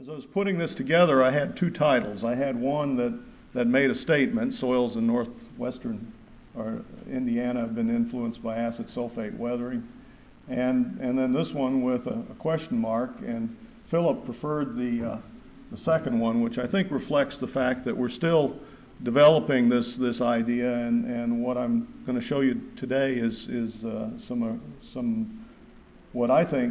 As I was putting this together, I had two titles. I had one that made a statement: soils in northwestern Indiana have been influenced by acid sulfate weathering, and then this one with a question mark. And Philip preferred the second one, which I think reflects the fact that we're still developing this idea, and what I'm going to show you today is some what I think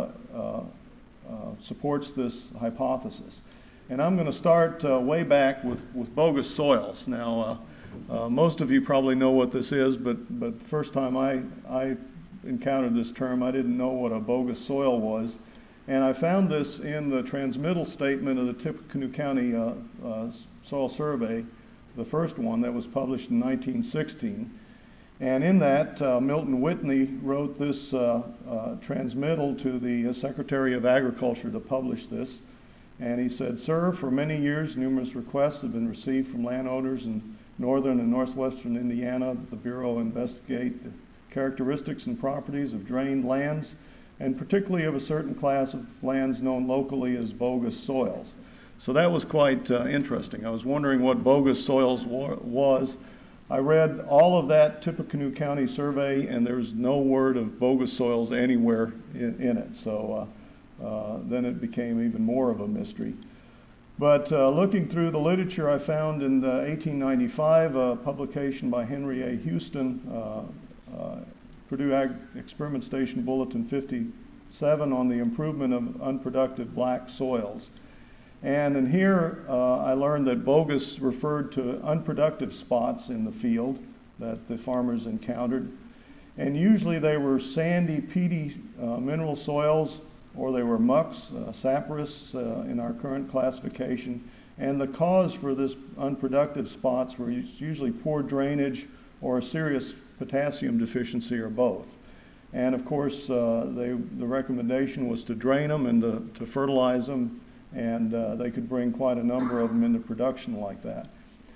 supports this hypothesis. And I'm going to start way back with bogus soils. Now, most of you probably know what this is, but the first time I encountered this term, I didn't know what a bogus soil was. And I found this in the transmittal statement of the Tippecanoe County Soil Survey, the first one that was published in 1916. And in that, Milton Whitney wrote this transmittal to the Secretary of Agriculture to publish this. And he said, "Sir, for many years numerous requests have been received from landowners in northern and northwestern Indiana that the Bureau investigate the characteristics and properties of drained lands, and particularly of a certain class of lands known locally as bogus soils." So that was quite interesting. I was wondering what bogus soils was. I read all of that Tippecanoe County survey, and there's no word of bogus soils anywhere in it. So then it became even more of a mystery. But looking through the literature, I found in 1895 a publication by Henry A. Houston, Purdue Experiment Station Bulletin 57, on the improvement of unproductive black soils. And in here, I learned that bogus referred to unproductive spots in the field that the farmers encountered. And usually they were sandy, peaty mineral soils, or they were mucks, saprous in our current classification. And the cause for this unproductive spots were usually poor drainage or a serious potassium deficiency, or both. And of course, the recommendation was to drain them and to fertilize them, and they could bring quite a number of them into production like that.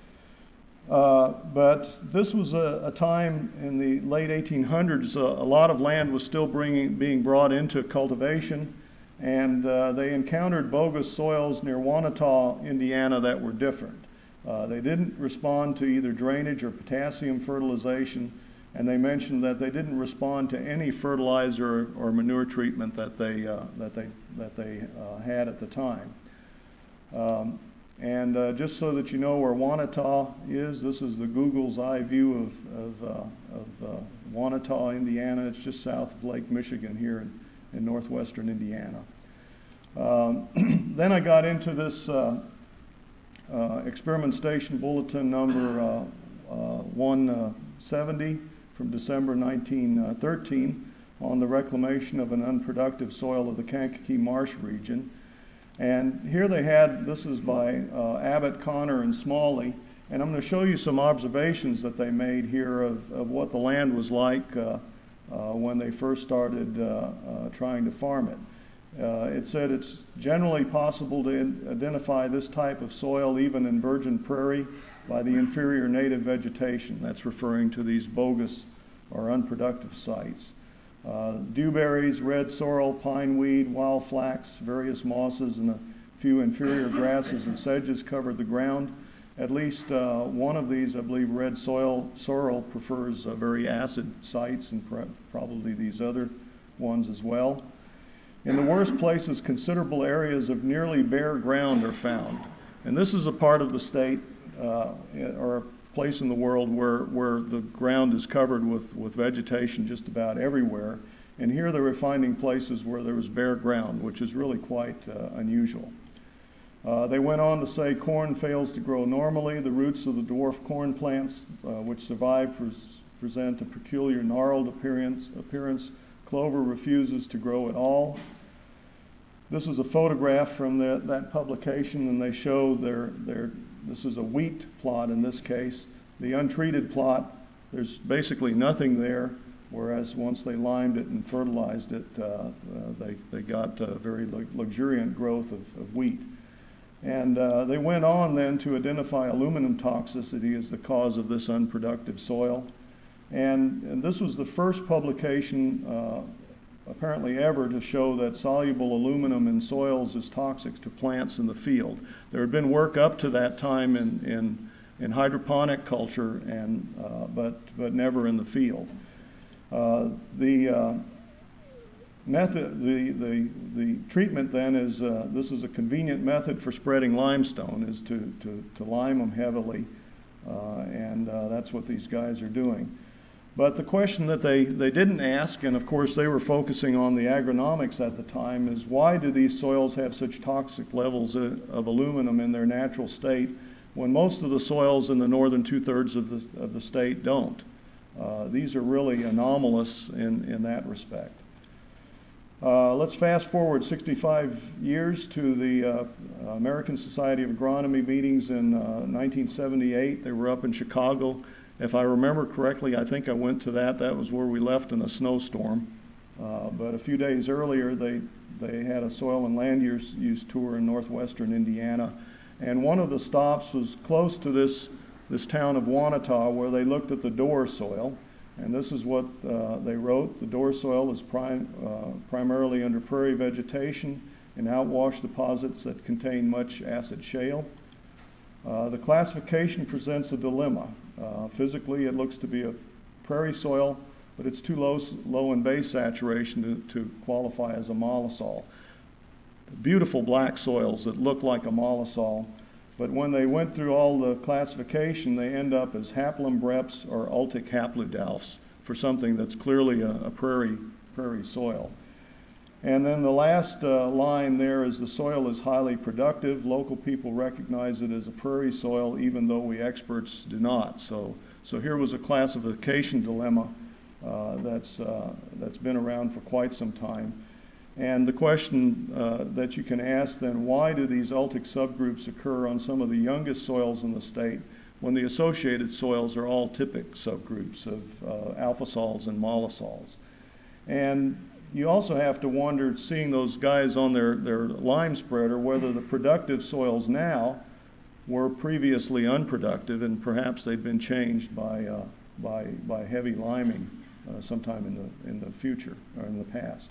But this was a time in the late 1800s, a lot of land was still being brought into cultivation, and they encountered bogus soils near Wanata, Indiana, that were different. They didn't respond to either drainage or potassium fertilization, and they mentioned that they didn't respond to any fertilizer or manure treatment that they had at the time. Just so that you know where Wanata is, this is the Google's eye view of Wanata, Indiana. It's just south of Lake Michigan here in northwestern Indiana. Then I got into this Experiment Station Bulletin number 170 from December 1913 on the reclamation of an unproductive soil of the Kankakee Marsh region. And here they had, this is by Abbott, Connor, and Smalley, and I'm going to show you some observations that they made here of what the land was like when they first started trying to farm it. It said it's generally possible to identify this type of soil even in virgin prairie by the inferior native vegetation. That's referring to these bogus or unproductive sites. Dewberries, red sorrel, pine weed, wild flax, various mosses, and a few inferior grasses and sedges covered the ground. At least one of these, I believe, red sorrel, prefers very acid sites, and probably these other ones as well. In the worst places, considerable areas of nearly bare ground are found. And this is a part of the state or a place in the world where the ground is covered with vegetation just about everywhere. And here they were finding places where there was bare ground, which is really quite unusual. They went on to say corn fails to grow normally. The roots of the dwarf corn plants which survive present a peculiar gnarled appearance. Clover refuses to grow at all. This is a photograph from that publication, and they show this is a wheat plot in this case. The untreated plot, there's basically nothing there, whereas once they limed it and fertilized it, they got a very luxuriant growth of wheat. And they went on then to identify aluminum toxicity as the cause of this unproductive soil. And this was the first publication apparently ever to show that soluble aluminum in soils is toxic to plants in the field. There had been work up to that time in hydroponic culture, but never in the field. The treatment then is this is a convenient method for spreading limestone, is to lime them heavily, and that's what these guys are doing. But the question that they didn't ask, and of course they were focusing on the agronomics at the time, is why do these soils have such toxic levels of aluminum in their natural state when most of the soils in the northern two-thirds of the state don't? These are really anomalous in that respect. Let's fast forward 65 years to the American Society of Agronomy meetings in 1978. They were up in Chicago. If I remember correctly, I think I went to that. That was where we left in a snowstorm. But a few days earlier, they had a soil and land use tour in northwestern Indiana. And one of the stops was close to this town of Wanata, where they looked at the Door soil. And this is what they wrote. The Door soil is primarily under prairie vegetation and outwash deposits that contain much acid shale. The classification presents a dilemma. Physically, it looks to be a prairie soil, but it's too low in base saturation to qualify as a mollisol. Beautiful black soils that look like a mollisol, but when they went through all the classification, they end up as haplum-breps or ultic hapludalfs for something that's clearly a prairie soil. And then the last line there is the soil is highly productive. Local people recognize it as a prairie soil, even though we experts do not. So here was a classification dilemma that's been around for quite some time. And the question that you can ask then, why do these ultic subgroups occur on some of the youngest soils in the state when the associated soils are all typic subgroups of alphasols and mollisols? And you also have to wonder, seeing those guys on their lime spreader, whether the productive soils now were previously unproductive, and perhaps they've been changed by heavy liming sometime in the future or in the past.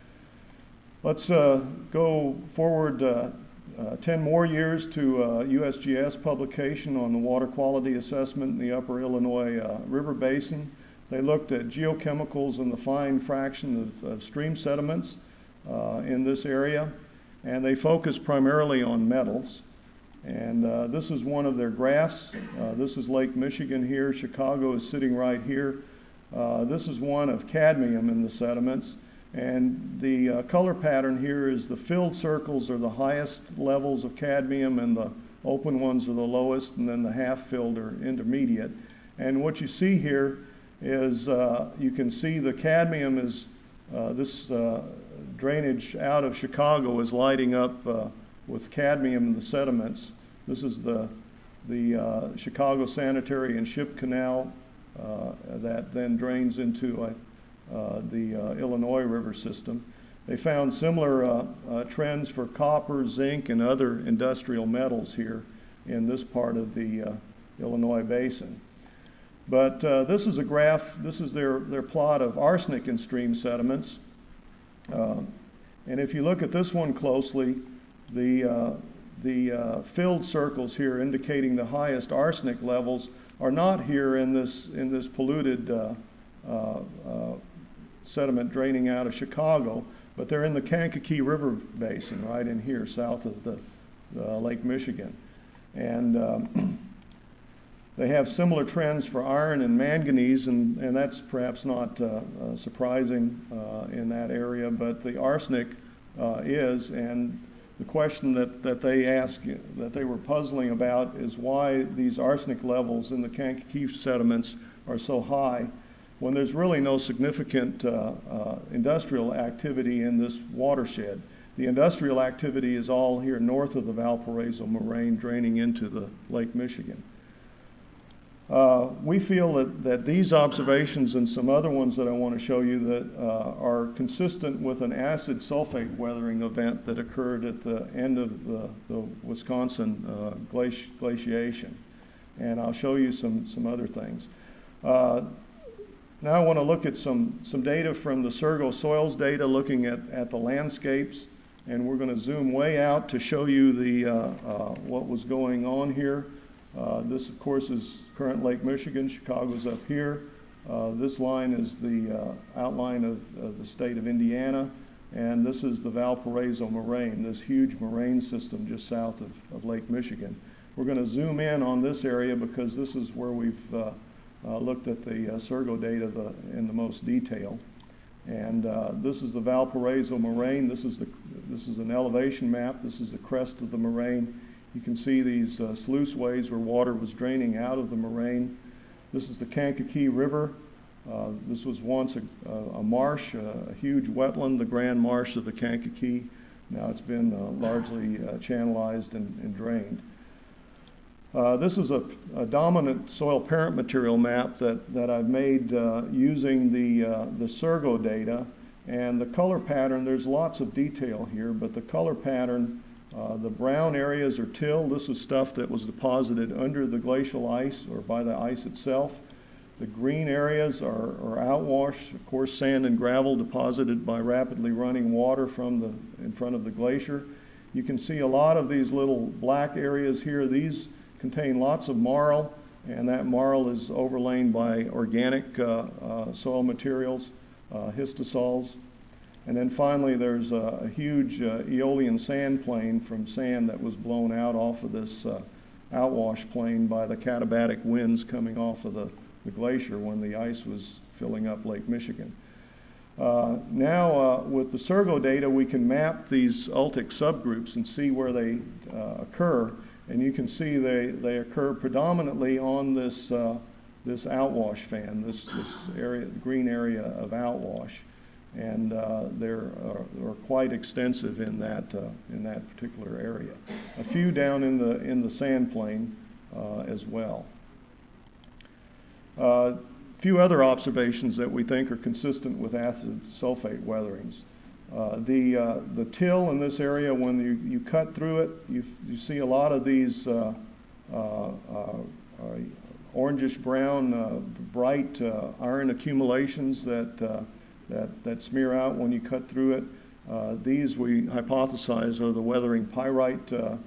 Let's go forward 10 more years to USGS publication on the water quality assessment in the upper Illinois River Basin. They looked at geochemicals and the fine fraction of stream sediments in this area, and they focused primarily on metals. And this is one of their graphs. This is Lake Michigan here. Chicago is sitting right here. This is one of cadmium in the sediments. And the color pattern here is the filled circles are the highest levels of cadmium, and the open ones are the lowest, and then the half-filled are intermediate. And what you see here is you can see the cadmium is this drainage out of Chicago is lighting up with cadmium in the sediments. This is the Chicago Sanitary and Ship Canal that then drains into the Illinois River system. They found similar trends for copper, zinc, and other industrial metals here in this part of the Illinois basin. But this is a graph. This is their plot of arsenic in stream sediments. And if you look at this one closely, the filled circles here indicating the highest arsenic levels are not here in this polluted sediment draining out of Chicago, but they're in the Kankakee River Basin, right in here, south of the Lake Michigan. And they have similar trends for iron and manganese, and that's perhaps not surprising in that area, but the arsenic is, and the question that they asked, that they were puzzling about, is why these arsenic levels in the Kankakee sediments are so high when there's really no significant industrial activity in this watershed. The industrial activity is all here north of the Valparaiso Moraine, draining into the Lake Michigan. We feel that these observations and some other ones that I want to show you that are consistent with an acid sulfate weathering event that occurred at the end of the Wisconsin glaciation. And I'll show you some other things. Now I want to look at some data from the Surgo soils data, looking at the landscapes, and we're going to zoom way out to show you what was going on here. This, of course, is current Lake Michigan. Chicago's up here. This line is the outline of the state of Indiana, and this is the Valparaiso Moraine, this huge moraine system just south of Lake Michigan. We're going to zoom in on this area because this is where we've looked at the Surgo data in the most detail. And this is the Valparaiso Moraine. This is an elevation map. This is the crest of the moraine. You can see these sluiceways where water was draining out of the moraine. This is the Kankakee River. This was once a marsh, a huge wetland, the Grand Marsh of the Kankakee. Now it's been largely channelized and drained. This is a dominant soil parent material map that I've made using the Surgo data. And the color pattern, there's lots of detail here, but the color pattern, the brown areas are till. This is stuff that was deposited under the glacial ice or by the ice itself. The green areas are outwash, of course, sand and gravel deposited by rapidly running water in front of the glacier. You can see a lot of these little black areas here. These contain lots of marl, and that marl is overlain by organic soil materials, histosols. And then finally there's a huge Aeolian sand plain from sand that was blown out off of this outwash plain by the katabatic winds coming off of the glacier when the ice was filling up Lake Michigan. Now with the Surgo data we can map these ultic subgroups and see where they occur. And you can see they occur predominantly on this outwash fan, this area, green area of outwash, and they're quite extensive in that particular area. A few down in the sand plain as well. A few other observations that we think are consistent with acid sulfate weatherings. The till in this area, when you cut through it, you see a lot of these orangish brown, bright iron accumulations that smear out when you cut through it. These we hypothesize are the weathering pyrite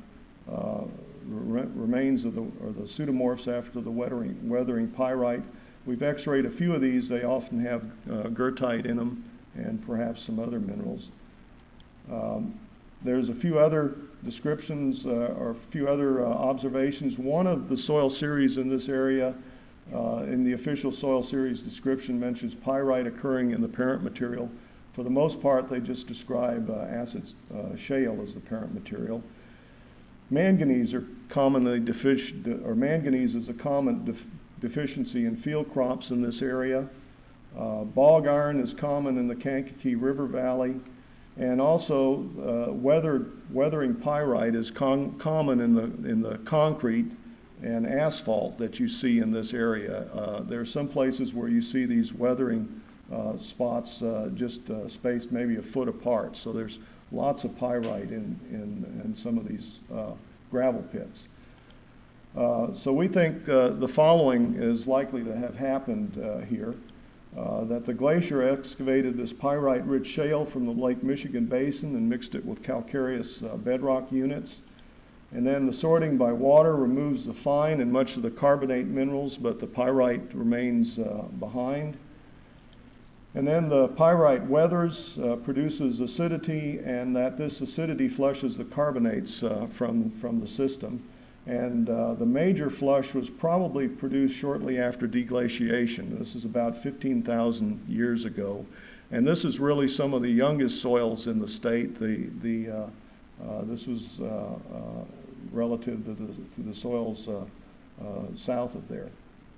remains of the pseudomorphs after the weathering pyrite. We've x-rayed a few of these. They often have goethite in them, and perhaps some other minerals. There's a few other descriptions or a few other observations. One of the soil series in this area, in the official soil series description, mentions pyrite occurring in the parent material. For the most part, they just describe acid shale as the parent material. Manganese are commonly deficient, or manganese is a common deficiency in field crops in this area. Bog iron is common in the Kankakee River Valley, and also weathering pyrite is common in the concrete and asphalt that you see in this area. There are some places where you see these weathering spots just spaced maybe a foot apart. So there's lots of pyrite in some of these gravel pits. So we think the following is likely to have happened here. That the glacier excavated this pyrite-rich shale from the Lake Michigan basin and mixed it with calcareous bedrock units. And then the sorting by water removes the fine and much of the carbonate minerals, but the pyrite remains behind. And then the pyrite weathers, produces acidity, and that this acidity flushes the carbonates from the system. And the major flush was probably produced shortly after deglaciation. This is about 15,000 years ago. And this is really some of the youngest soils in the state. This was relative to the soils south of there.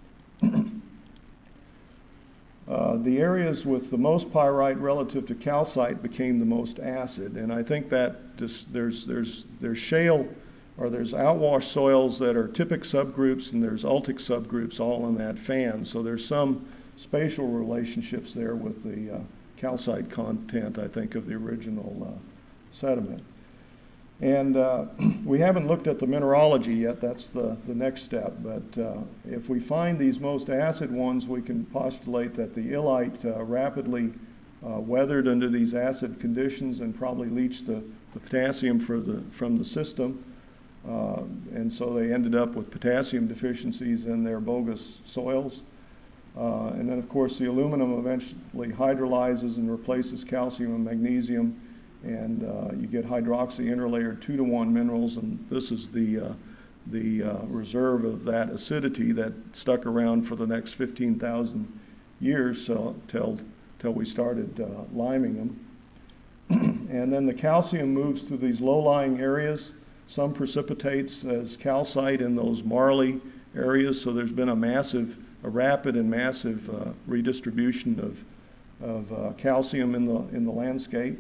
The areas with the most pyrite relative to calcite became the most acid. And I think that there's shale, or there's outwash soils that are typic subgroups, and there's ultic subgroups all in that fan. So there's some spatial relationships there with the calcite content, I think, of the original sediment. And We haven't looked at the mineralogy yet. That's the next step. But if we find these most acid ones, we can postulate that the illite rapidly weathered under these acid conditions and probably leached the potassium from the system. And so they ended up with potassium deficiencies in their bogus soils. And then, of course, the aluminum eventually hydrolyzes and replaces calcium and magnesium, and you get hydroxy interlayered 2-to-1 minerals, and this is the reserve of that acidity that stuck around for the next 15,000 years, so till we started liming them. And then the calcium moves through these low-lying areas. Some precipitates as calcite in those marly areas, so there's been a rapid and massive redistribution of calcium in the landscape.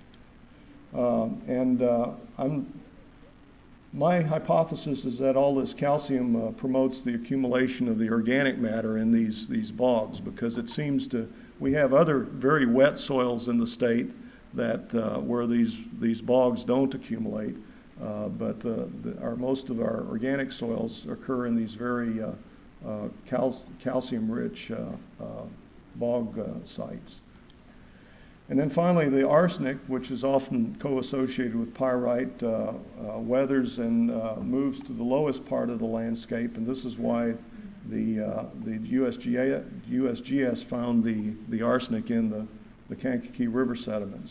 My hypothesis is that all this calcium promotes the accumulation of the organic matter in these bogs, because it seems we have other very wet soils in the state that where these bogs don't accumulate, but most of our organic soils occur in these very calcium-rich bog sites. And then finally, the arsenic, which is often co-associated with pyrite, weathers and moves to the lowest part of the landscape, and this is why the USGS found the arsenic in the Kankakee River sediments.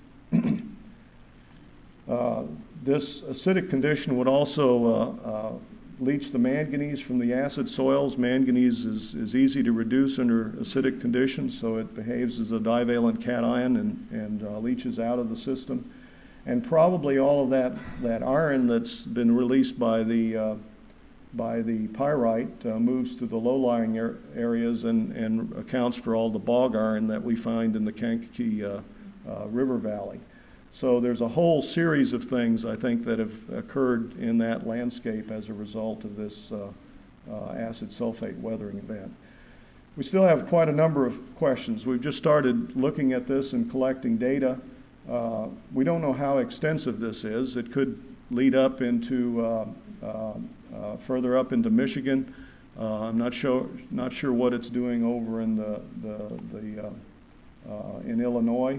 This acidic condition would also leach the manganese from the acid soils. Manganese is easy to reduce under acidic conditions, so it behaves as a divalent cation and leaches out of the system. And probably all of that iron that's been released by the pyrite moves to the low-lying areas and accounts for all the bog iron that we find in the Kankakee River Valley. So there's a whole series of things, I think, that have occurred in that landscape as a result of this acid sulfate weathering event. We still have quite a number of questions. We've just started looking at this and collecting data. We don't know how extensive this is. It could lead up into further up into Michigan. I'm not sure what it's doing over in in Illinois.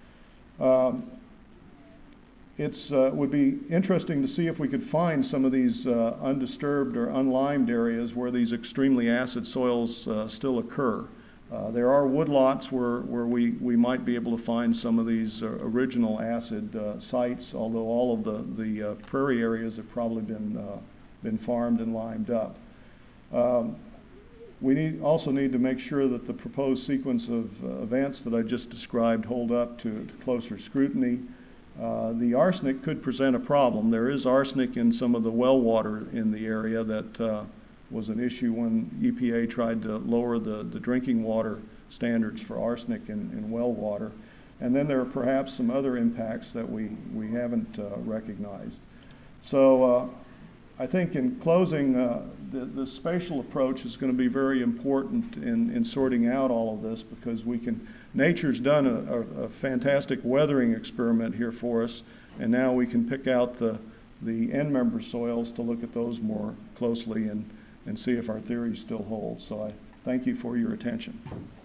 It would be interesting to see if we could find some of these undisturbed or unlimed areas where these extremely acid soils still occur. There are woodlots where we might be able to find some of these original acid sites, although all of the prairie areas have probably been farmed and limed up. We also need to make sure that the proposed sequence of events that I just described hold up to closer scrutiny. The arsenic could present a problem. There is arsenic in some of the well water in the area that was an issue when EPA tried to lower the drinking water standards for arsenic in well water. And then there are perhaps some other impacts that we haven't recognized. So I think in closing, the spatial approach is going to be very important in sorting out all of this, because nature's done a fantastic weathering experiment here for us, and now we can pick out the end member soils to look at those more closely and see if our theories still hold. So I thank you for your attention.